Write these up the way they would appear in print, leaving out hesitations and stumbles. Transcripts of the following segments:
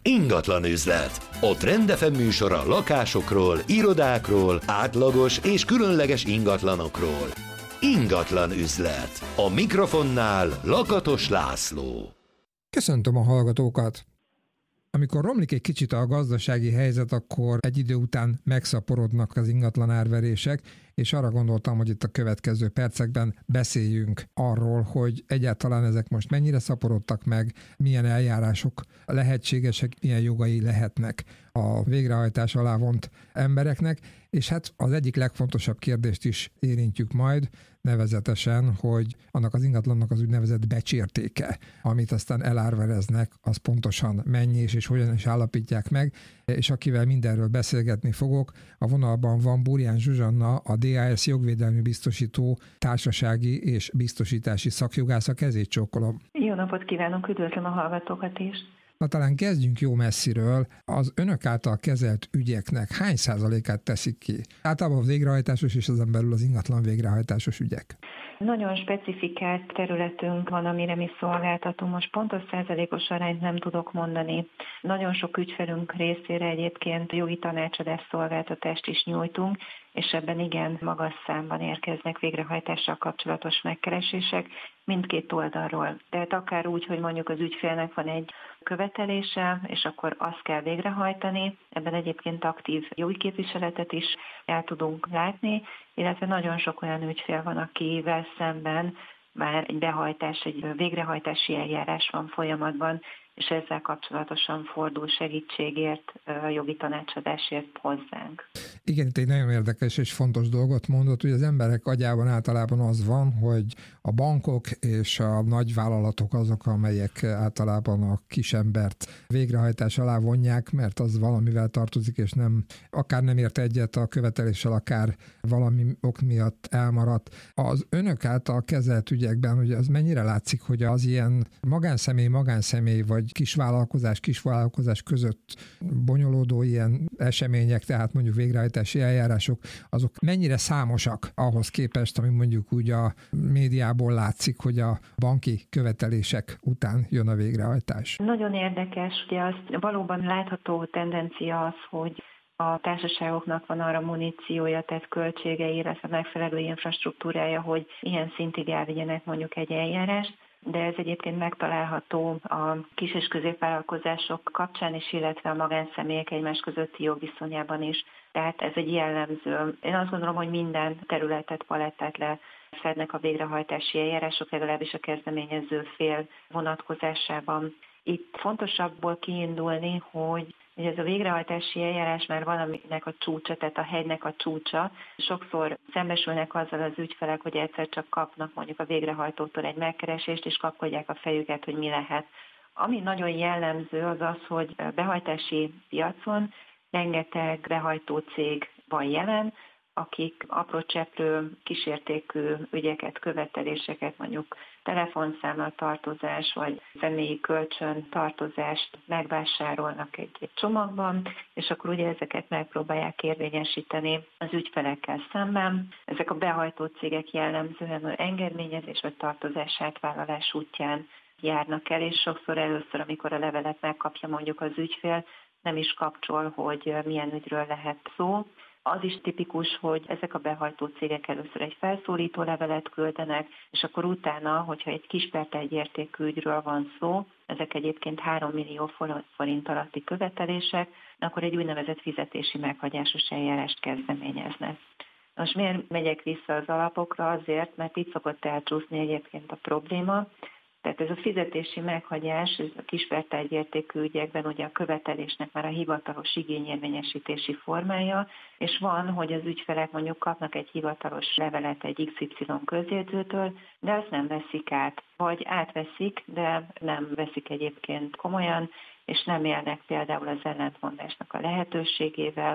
Ingatlan üzlet. A Trend FM műsora lakásokról, irodákról, átlagos és különleges ingatlanokról. Ingatlan üzlet. A mikrofonnál Lakatos László. Köszöntöm a hallgatókat! Amikor romlik egy kicsit a gazdasági helyzet, akkor egy idő után megszaporodnak az ingatlan árverések, és arra gondoltam, hogy itt a következő percekben beszéljünk arról, hogy egyáltalán ezek most mennyire szaporodtak meg, milyen eljárások lehetségesek, milyen jogai lehetnek a végrehajtás alá vont embereknek, és hát az egyik legfontosabb kérdést is érintjük majd, nevezetesen, hogy annak az ingatlannak az úgynevezett becsértéke, amit aztán elárvereznek, az pontosan mennyi és hogyan is állapítják meg, és akivel mindenről beszélgetni fogok, a vonalban van Burján Zsuzsanna, a DAS jogvédelmi biztosító társasági és biztosítási szakjogásza. Kezét csókolom. Jó napot kívánok, üdvözlöm a hallgatókat is. Na talán kezdjünk jó messziről. Az önök által kezelt ügyeknek hány százalékát teszik ki? Általában a végrehajtásos és ezen belül az ingatlan végrehajtásos ügyek. Nagyon specifikált területünk van, amire mi szolgáltatunk. Most pontos százalékos arányt nem tudok mondani. Nagyon sok ügyfelünk részére egyébként jogi tanácsadás szolgáltatást is nyújtunk, és ebben igen magas számban érkeznek végrehajtással kapcsolatos megkeresések mindkét oldalról. Tehát akár úgy, hogy mondjuk az ügyfélnek van egy követelése, és akkor azt kell végrehajtani, ebben egyébként aktív jogi képviseletet is el tudunk látni, illetve nagyon sok olyan ügyfél van, akivel szemben már egy végrehajtási eljárás van folyamatban, és ezzel kapcsolatosan fordul segítségért, jogi tanácsadásért hozzánk. Igen, itt egy nagyon érdekes és fontos dolgot mondott, hogy az emberek agyában általában az van, hogy a bankok és a nagyvállalatok azok, amelyek általában a kisembert végrehajtás alá vonják, mert az valamivel tartozik, és akár nem ért egyet a követeléssel, akár valami ok miatt elmaradt. Az önök által kezelt ügyekben, hogy az mennyire látszik, hogy az ilyen magánszemély vagy kisvállalkozás között bonyolódó ilyen események, tehát mondjuk végrehajtási eljárások, azok mennyire számosak ahhoz képest, ami mondjuk úgy a médiából látszik, hogy a banki követelések után jön a végrehajtás? Nagyon érdekes, ugye azt valóban látható tendencia az, hogy a társaságoknak van arra muníciója, tehát költségei, illetve megfelelő infrastruktúrája, hogy ilyen szintig elvigyenek mondjuk egy eljárást, de ez egyébként megtalálható a kis- és középvállalkozások kapcsán is, illetve a magánszemélyek egymás közötti jogviszonyában is. Tehát ez egy jellemző. Én azt gondolom, hogy minden területet, palettát lefednek a végrehajtási eljárások, legalábbis a kezdeményező fél vonatkozásában. Itt fontosabbból kiindulni, hogy ez a végrehajtási eljárás már valaminek a csúcsa, tehát a hegynek a csúcsa. Sokszor szembesülnek azzal az ügyfelek, hogy egyszer csak kapnak mondjuk a végrehajtótól egy megkeresést, és kapkodják a fejüket, hogy mi lehet. Ami nagyon jellemző az az, hogy behajtási piacon rengeteg behajtó cég van jelen, akik aprócseprő, kísértékű ügyeket, követeléseket, mondjuk telefonszámla tartozás vagy személyi kölcsön tartozást megvásárolnak egy csomagban, és akkor ugye ezeket megpróbálják érvényesíteni az ügyfelekkel szemben. Ezek a behajtó cégek jellemzően engedményezés vagy tartozás átvállalás útján járnak el, és sokszor először, amikor a levelet megkapja mondjuk az ügyfél, nem is kapcsol, hogy milyen ügyről lehet szó. Az is tipikus, hogy ezek a behajtó cégek először egy felszólító levelet küldenek, és akkor utána, hogyha egy kispertelt értékű ügyről van szó, ezek egyébként 3 millió forint alatti követelések, akkor egy úgynevezett fizetési meghagyásos eljárást kezdeményeznek. Most miért megyek vissza az alapokra? Azért, mert itt szokott elcsúszni egyébként a probléma. Tehát ez a fizetési meghagyás, ez a kispertelt értékű ügyekben ugye a követelésnek már a hivatalos igényérvényesítési formája, és van, hogy az ügyfelek mondjuk kapnak egy hivatalos levelet egy XY közjegyzőtől, de azt nem veszik át. Vagy átveszik, de nem veszik egyébként komolyan, és nem élnek például az ellentmondásnak a lehetőségével,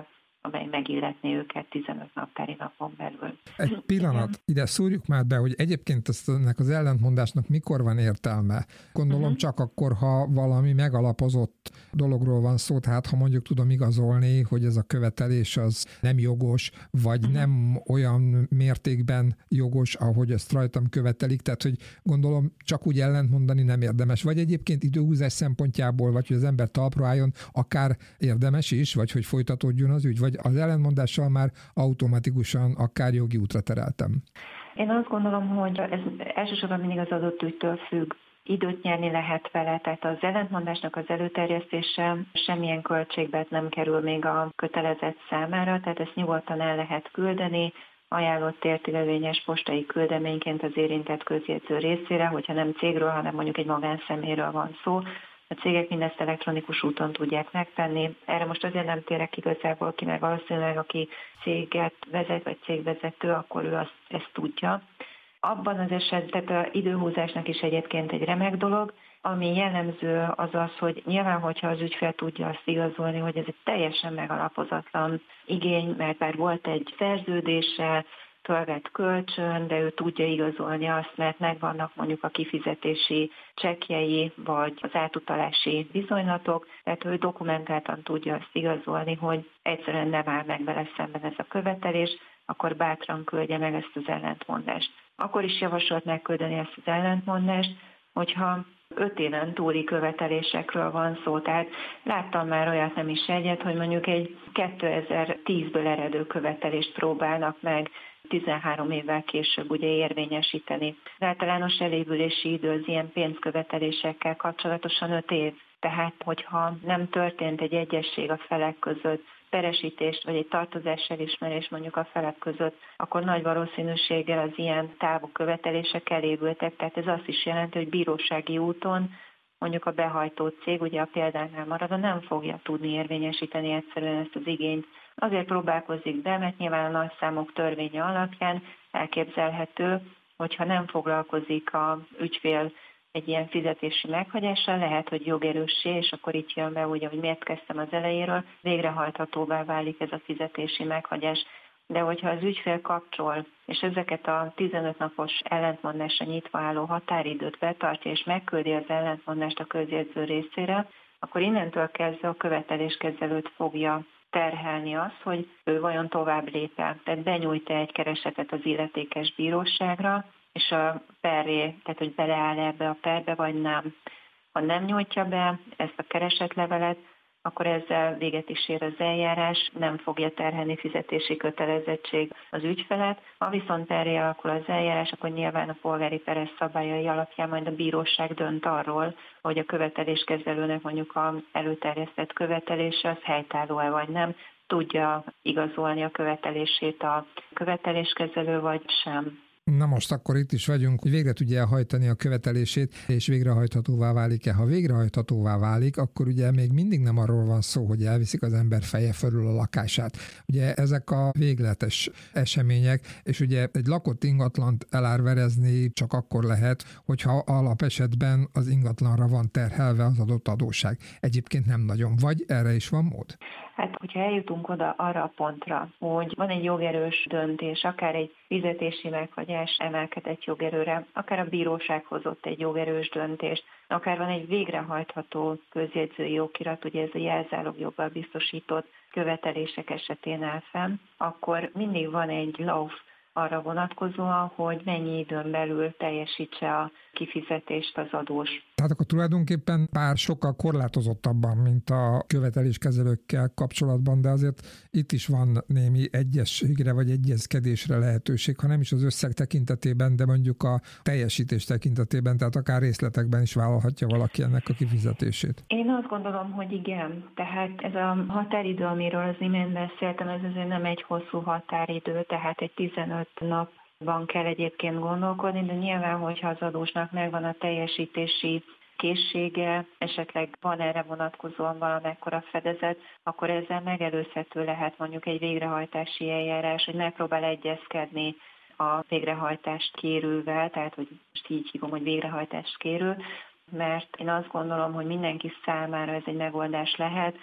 amely megilletné őket 15 naptári napon belül. Egy pillanat, ide szúrjuk már be, hogy egyébként ennek az ellentmondásnak mikor van értelme. Gondolom csak akkor, ha valami megalapozott dologról van szó, tehát ha mondjuk tudom igazolni, hogy ez a követelés az nem jogos, vagy nem olyan mértékben jogos, ahogy ezt rajtam követelik, tehát hogy gondolom csak úgy ellentmondani nem érdemes. Vagy egyébként időhúzás szempontjából, vagy hogy az ember talpra álljon, akár érdemes is, vagy hogy folytatódjon az ügy, vagy az ellentmondással már automatikusan akár jogi útra tereltem. Én azt gondolom, hogy ez elsősorban mindig az adott ügytől függ. Időt nyerni lehet vele, tehát az ellentmondásnak az előterjesztése semmilyen költségbe nem kerül még a kötelezett számára, tehát ezt nyugodtan el lehet küldeni, ajánlott értékelvényes postai küldeményként az érintett közjegyző részére, hogyha nem cégről, hanem mondjuk egy magánszemélyről van szó. A cégek mindezt elektronikus úton tudják megtenni. Erre most azért nem térek igazából ki, mert valószínűleg aki céget vezet, vagy cégvezető, akkor ő ezt tudja. Abban az esetben az időhúzásnak is egyébként egy remek dolog, ami jellemző az az, hogy nyilván, hogyha az ügyfél tudja azt igazolni, hogy ez egy teljesen megalapozatlan igény, mert már volt egy szerződése, fölvett kölcsön, de ő tudja igazolni azt, mert megvannak mondjuk a kifizetési csekkjei, vagy az átutalási bizonylatok, tehát ő dokumentáltan tudja azt igazolni, hogy egyszerűen nem áll meg vele szemben ez a követelés, akkor bátran küldje meg ezt az ellentmondást. Akkor is javasolt megküldeni ezt az ellentmondást, hogyha 5 éven túli követelésekről van szó. Tehát láttam már olyat, nem is egyet, hogy mondjuk egy 2010-ből eredő követelést próbálnak meg 13 évvel később ugye érvényesíteni. Az általános elévülési idő az ilyen pénzkövetelésekkel kapcsolatosan 5 év. Tehát, hogyha nem történt egy egyezség a felek között, peresítést vagy egy tartozás elismerés mondjuk a felek között, akkor nagy valószínűséggel az ilyen távú követelések elévültek. Tehát ez azt is jelenti, hogy bírósági úton mondjuk a behajtó cég, ugye a példánál maradva nem fogja tudni érvényesíteni egyszerűen ezt az igényt. Azért próbálkozik be, mert nyilván a nagyszámok törvénye alapján elképzelhető, hogyha nem foglalkozik az ügyfél egy ilyen fizetési meghagyással, lehet, hogy jogerőssé, és akkor itt jön be, ugye, hogy miért kezdtem az elejéről, végrehajthatóvá válik ez a fizetési meghagyás. De hogyha az ügyfél kapcsol, és ezeket a 15 napos ellentmondásra nyitva álló határidőt betartja, és megküldi az ellentmondást a közjegyző részére, akkor innentől kezdve a követeléskezelőt fogja terhelni az, hogy ő vajon tovább lép-e, tehát benyújt egy keresetet az illetékes bíróságra, és a perré, tehát hogy beleáll ebbe a perbe, vagy nem. Ha nem nyújtja be ezt a keresetlevelet, akkor ezzel véget is ér az eljárás, nem fogja terhelni fizetési kötelezettség az ügyfelet. Ha viszont perré alakul az eljárás, akkor nyilván a polgári peres szabályai alapján majd a bíróság dönt arról, hogy a követeléskezelőnek mondjuk az előterjesztett követelése az helytálló-e vagy nem, tudja igazolni a követelését a követeléskezelő vagy sem. Na most akkor itt is vagyunk, hogy végre tudja elhajtani a követelését, és végrehajthatóvá válik-e. Ha végrehajthatóvá válik, akkor ugye még mindig nem arról van szó, hogy elviszik az ember feje fölül a lakását. Ugye ezek a végletes események, és ugye egy lakott ingatlant elárverezni csak akkor lehet, hogyha alapesetben az ingatlanra van terhelve az adott adósság. Egyébként nem nagyon. Vagy erre is van mód? Hát, hogyha eljutunk oda arra a pontra, hogy van egy jogerős döntés, akár egy fizetési meghagyás emelkedett jogerőre, akár a bíróság hozott egy jogerős döntést, akár van egy végrehajtható közjegyzői okirat, ugye ez a jelzálogjoggal biztosított követelések esetén áll fenn, akkor mindig van egy lauf arra vonatkozóan, hogy mennyi időn belül teljesítse a kifizetést az adós. Tehát akkor tulajdonképpen pár sokkal korlátozottabban, mint a követeléskezelőkkel kapcsolatban, de azért itt is van némi egyességre vagy egyezkedésre lehetőség, ha nem is az összeg tekintetében, de mondjuk a teljesítés tekintetében, tehát akár részletekben is vállalhatja valaki ennek a kifizetését. Én azt gondolom, hogy igen. Tehát ez a határidő, amiről az imént beszéltem, ez azért nem egy hosszú határidő, tehát egy 15 napban kell egyébként gondolkodni, de nyilván, hogyha az adósnak megvan a teljesítési készsége, esetleg van erre vonatkozóan valamekkora fedezet, akkor ezzel megelőzhető lehet mondjuk egy végrehajtási eljárás, hogy megpróbál egyezkedni a végrehajtást kérővel, tehát hogy most így hívom, hogy végrehajtást kérő, mert én azt gondolom, hogy mindenki számára ez egy megoldás lehet,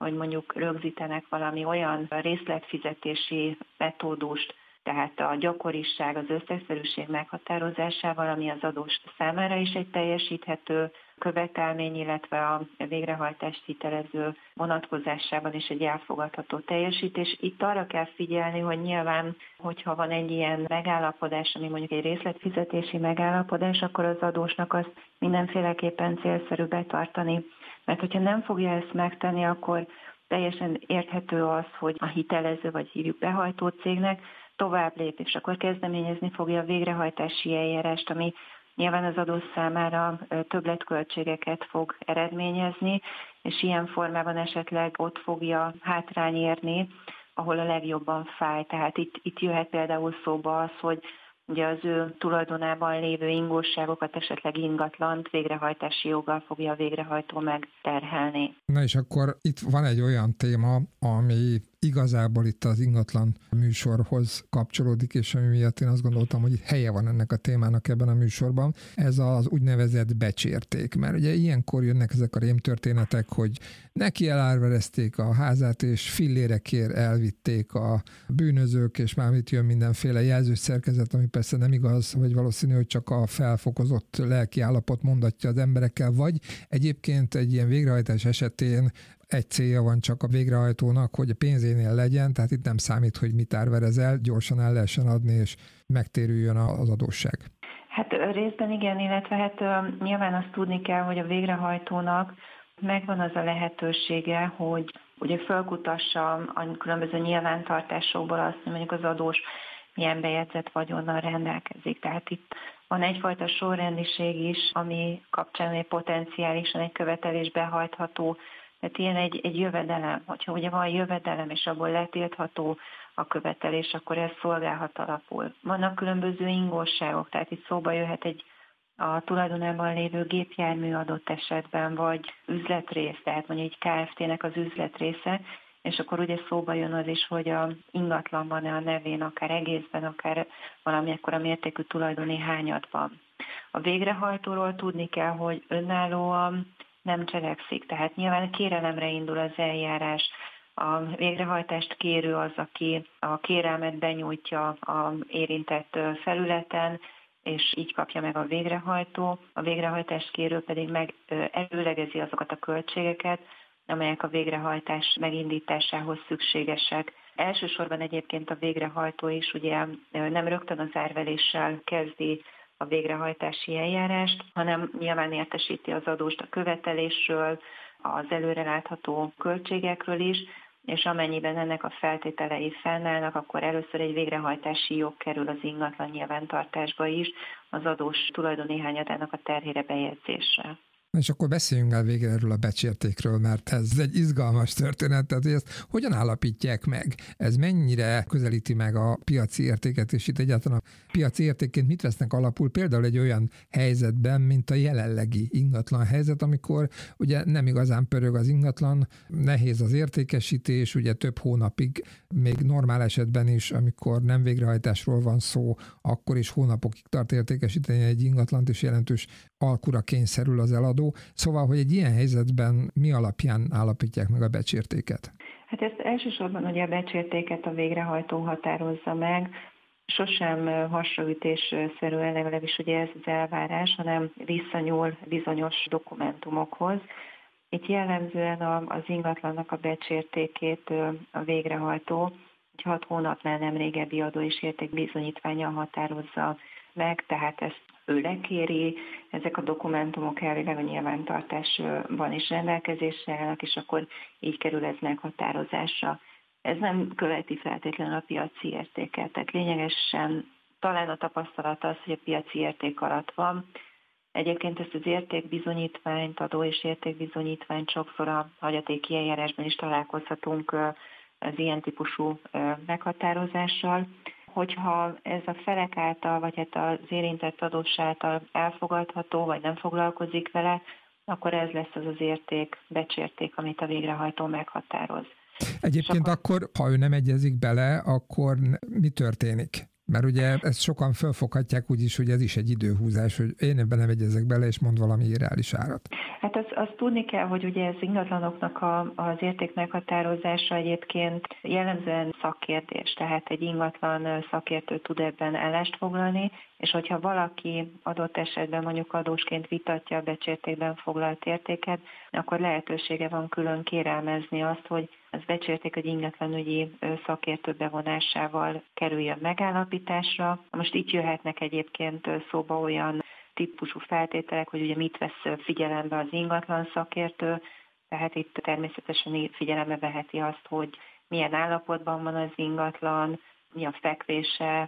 hogy mondjuk rögzítenek valami olyan részletfizetési metódust, tehát a gyakoriság, az összegszerűség meghatározásával, ami az adós számára is egy teljesíthető követelmény, illetve a végrehajtást hitelező vonatkozásában is egy elfogadható teljesítés. Itt arra kell figyelni, hogy nyilván, hogyha van egy ilyen megállapodás, ami mondjuk egy részletfizetési megállapodás, akkor az adósnak azt mindenféleképpen célszerű betartani. Mert hogyha nem fogja ezt megtenni, akkor teljesen érthető az, hogy a hitelező, vagy hívjuk behajtó cégnek, tovább lép, és akkor kezdeményezni fogja a végrehajtási eljárást, ami nyilván az adó számára többletköltségeket fog eredményezni, és ilyen formában esetleg ott fogja hátrány érni, ahol a legjobban fáj. Tehát itt jöhet például szóba az, hogy ugye az ő tulajdonában lévő ingósságokat, esetleg ingatlant végrehajtási joggal fogja a végrehajtó megterhelni. Na és akkor itt van egy olyan téma, ami igazából itt az ingatlan műsorhoz kapcsolódik, és ami miatt én azt gondoltam, hogy itt helye van ennek a témának ebben a műsorban, ez az úgynevezett becsérték. Mert ugye ilyenkor jönnek ezek a rémtörténetek, hogy neki elárverezték a házát, és fillérekért elvitték a bűnözők, és már itt jön mindenféle jelzős szerkezet, ami persze nem igaz, vagy valószínű, hogy csak a felfokozott lelki állapot mondatja az emberekkel, vagy egyébként egy ilyen végrehajtás esetén egy célja van csak a végrehajtónak, hogy a pénzénél legyen, tehát itt nem számít, hogy mit árverezel, gyorsan el lehessen adni, és megtérüljön az adósság. Hát részben igen, illetve hát nyilván azt tudni kell, hogy a végrehajtónak megvan az a lehetősége, hogy ugye fölkutassa a különböző nyilvántartásokból azt, hogy mondjuk az adós milyen bejegyzett vagyonnal rendelkezik. Tehát itt van egyfajta sorrendiség is, ami kapcsán egy potenciálisan egy követelés behajtható. Tehát ilyen egy jövedelem, hogyha ugye van jövedelem, és abból letiltható a követelés, akkor ez szolgálhat alapul. Vannak különböző ingósságok, tehát itt szóba jöhet a tulajdonában lévő gépjármű adott esetben, vagy üzletrész, tehát mondjuk egy Kft-nek az üzletrésze, és akkor ugye szóba jön az is, hogy a ingatlan van-e a nevén, akár egészben, akár valami ekkora mértékű tulajdoni hányadban. A végrehajtóról tudni kell, hogy önállóan nem cselekszik, tehát nyilván kérelemre indul az eljárás. A végrehajtást kérő az, aki a kérelmet benyújtja a érintett felületen, és így kapja meg a végrehajtó. A végrehajtást kérő pedig meg előlegezi azokat a költségeket, amelyek a végrehajtás megindításához szükségesek. Elsősorban egyébként a végrehajtó is ugye nem rögtön az árveréssel kezdi a végrehajtási eljárást, hanem nyilván értesíti az adóst a követelésről, az előrelátható költségekről is, és amennyiben ennek a feltételei fennállnak, akkor először egy végrehajtási jog kerül az ingatlan nyilvántartásba is, az adós tulajdoni hányadának a terhére bejegyzésre. És akkor beszéljünk el végre erről a becsértékről, mert ez egy izgalmas történet, tehát hogy ezt hogyan állapítják meg? Ez mennyire közelíti meg a piaci értéket, és itt egyáltalán a piaci értékként mit vesznek alapul? Például egy olyan helyzetben, mint a jelenlegi ingatlan helyzet, amikor ugye nem igazán pörög az ingatlan, nehéz az értékesítés, ugye több hónapig, még normál esetben is, amikor nem végrehajtásról van szó, akkor is hónapokig tart értékesíteni egy ingatlant, és jelentős alkura kényszerül az eladó. Szóval, hogy egy ilyen helyzetben mi alapján állapítják meg a becsértéket? Hát ezt elsősorban ugye a becsértéket a végrehajtó határozza meg, sosem hasraütésszerűen, legalábbis ugye ez az elvárás, hanem visszanyúl bizonyos dokumentumokhoz. Itt jellemzően az ingatlannak a becsértékét a végrehajtó egy 6 hónapnál nem régebbi adó és értékbizonyítvánnyal határozza meg, tehát ezt ő lekéri, ezek a dokumentumok elvileg a nyilvántartásban is rendelkezésre állnak, és akkor így kerül ez meghatározásra. Ez nem követi feltétlenül a piaci értéket, tehát lényegesen talán a tapasztalat az, hogy a piaci érték alatt van. Egyébként ezt az értékbizonyítványt, adó és értékbizonyítványt sokszor a hagyatéki eljárásban is találkozhatunk az ilyen típusú meghatározással. Hogyha ez a felek által, vagy hát az érintett adós által elfogadható, vagy nem foglalkozik vele, akkor ez lesz az érték, becsérték, amit a végrehajtó meghatároz. Egyébként akkor, ha ő nem egyezik bele, akkor mi történik? Mert ugye ezt sokan felfoghatják úgy is, hogy ez is egy időhúzás, hogy én ebben nem egyezek bele, és mond valami irreális árat. Hát azt tudni kell, hogy ugye ez ingatlanoknak az érték meghatározása egyébként jellemzően szakkérdés, tehát egy ingatlan szakértő tud ebben állást foglalni, és hogyha valaki adott esetben mondjuk adósként vitatja a becsértékben foglalt értéket, akkor lehetősége van külön kérelmezni azt, hogy az becsérték egy ingatlanügyi szakértő bevonásával kerüljön megállapításra. Most itt jöhetnek egyébként szóba olyan típusú feltételek, hogy ugye mit vesz figyelembe az ingatlan szakértő, tehát itt természetesen figyelembe veheti azt, hogy milyen állapotban van az ingatlan, mi a fekvése,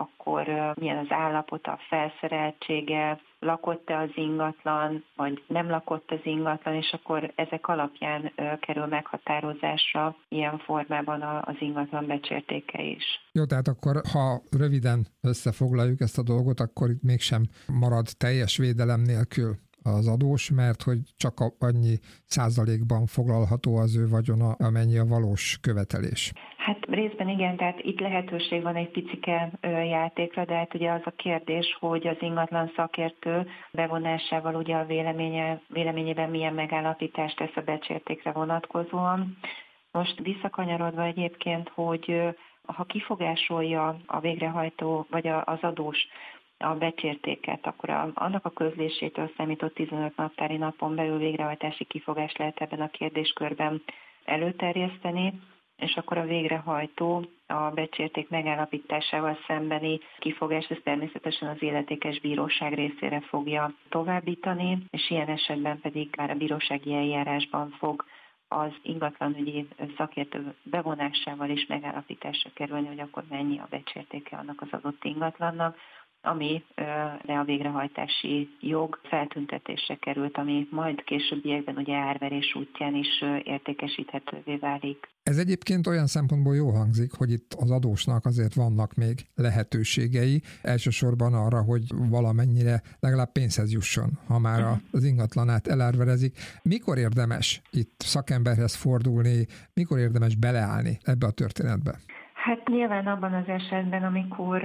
akkor milyen az állapota, a felszereltsége, lakott-e az ingatlan, vagy nem lakott az ingatlan, és akkor ezek alapján kerül meghatározásra ilyen formában az ingatlan becsértéke is. Jó, tehát akkor, ha röviden összefoglaljuk ezt a dolgot, akkor itt mégsem marad teljes védelem nélkül az adós, mert hogy csak annyi százalékban foglalható az ő vagyona, amennyi a valós követelés. Hát részben igen, tehát itt lehetőség van egy picike játékra, de hát ugye az a kérdés, hogy az ingatlan szakértő bevonásával ugye a véleményében milyen megállapítást tesz a becsértékre vonatkozóan. Most visszakanyarodva egyébként, hogy ha kifogásolja a végrehajtó vagy az adós a becsértéket, akkor annak a közlésétől számított 15 naptári napon belül végrehajtási kifogást lehet ebben a kérdéskörben előterjeszteni, és akkor a végrehajtó a becsérték megállapításával szembeni kifogást, ezt természetesen az illetékes bíróság részére fogja továbbítani, és ilyen esetben pedig már a bírósági eljárásban fog az ingatlanügyi szakértő bevonásával is megállapításra kerülni, hogy akkor mennyi a becsértéke annak az adott ingatlannak, ami a végrehajtási jog feltüntetésre került, ami majd későbbiekben ugye árverés útján is értékesíthetővé válik. Ez egyébként olyan szempontból jó hangzik, hogy itt az adósnak azért vannak még lehetőségei, elsősorban arra, hogy valamennyire legalább pénzhez jusson, ha már az ingatlanát elárverezik. Mikor érdemes itt szakemberhez fordulni, mikor érdemes beleállni ebbe a történetbe? Hát nyilván abban az esetben, amikor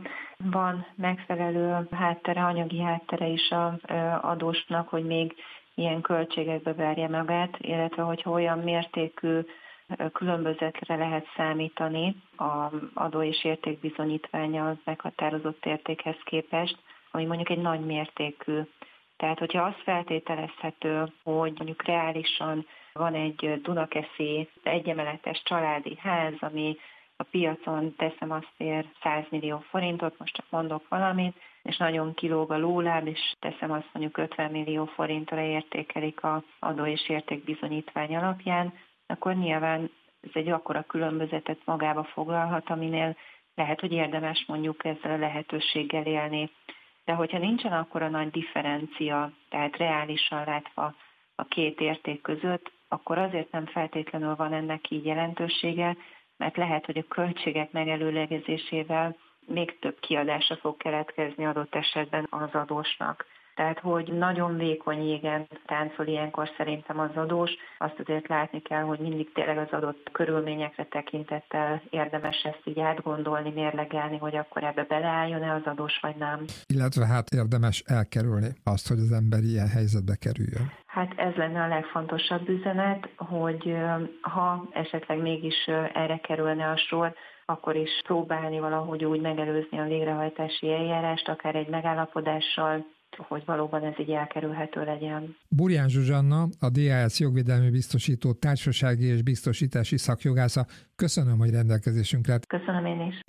van megfelelő háttere, anyagi háttere is az adósnak, hogy még ilyen költségekbe verje magát, illetve hogyha olyan mértékű különbözetre lehet számítani az adó és értékbizonyítványa az meghatározott értékhez képest, ami mondjuk egy nagy mértékű. Tehát, hogyha az feltételezhető, hogy mondjuk reálisan van egy Dunakeszi egyemeletes családi ház, ami a piacon teszem azt ér 100 millió forintot, most csak mondok valamit, és nagyon kilóg a lóláb, és teszem azt mondjuk 50 millió forintra értékelik az adó és értékbizonyítvány alapján, akkor nyilván ez egy akkora különbözetet magába foglalhat, aminél lehet, hogy érdemes mondjuk ezzel a lehetőséggel élni. De hogyha nincsen akkora nagy differencia, tehát reálisan látva a két érték között, akkor azért nem feltétlenül van ennek így jelentősége, mert lehet, hogy a költségek megelőlegezésével még több kiadása fog keletkezni adott esetben az adósnak. Tehát, hogy nagyon vékony jégen táncol ilyenkor szerintem az adós, azt azért látni kell, hogy mindig tényleg az adott körülményekre tekintettel érdemes ezt így átgondolni, mérlegelni, hogy akkor ebbe beleálljon-e az adós, vagy nem. Illetve hát érdemes elkerülni azt, hogy az ember ilyen helyzetbe kerüljön. Hát ez lenne a legfontosabb üzenet, hogy ha esetleg mégis erre kerülne a sor, akkor is próbálni valahogy úgy megelőzni a végrehajtási eljárást, akár egy megállapodással, hogy valóban ez így elkerülhető legyen. Burján Zsuzsanna, a DHS jogvédelmi biztosító társasági és biztosítási szakjogásza. Köszönöm, hogy rendelkezésünkre állt. Köszönöm én is.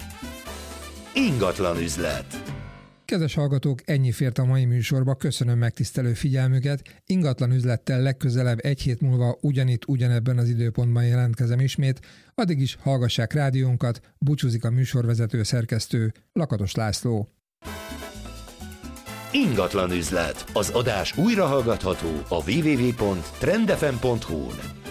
Ingatlan üzlet. Kedves hallgatók, ennyi fért a mai műsorba, köszönöm megtisztelő figyelmüket. Ingatlan üzlettel legközelebb egy hét múlva ugyanebben az időpontban jelentkezem ismét. Addig is hallgassák rádiónkat, búcsúzik a műsorvezető szerkesztő Lakatos László. Ingatlan üzlet. Az adás újra hallgatható a www.trendfm.hu-n.